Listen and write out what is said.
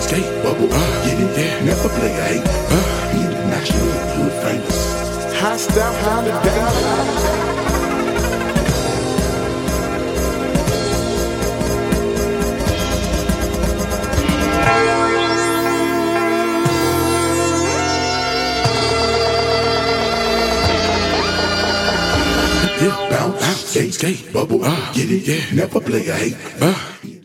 skate, bubble, get it, yeah, never play a hate, international, hood famous. High style, holiday. Yeah, bounce, skate, bubble, get it, yeah, never play a hate,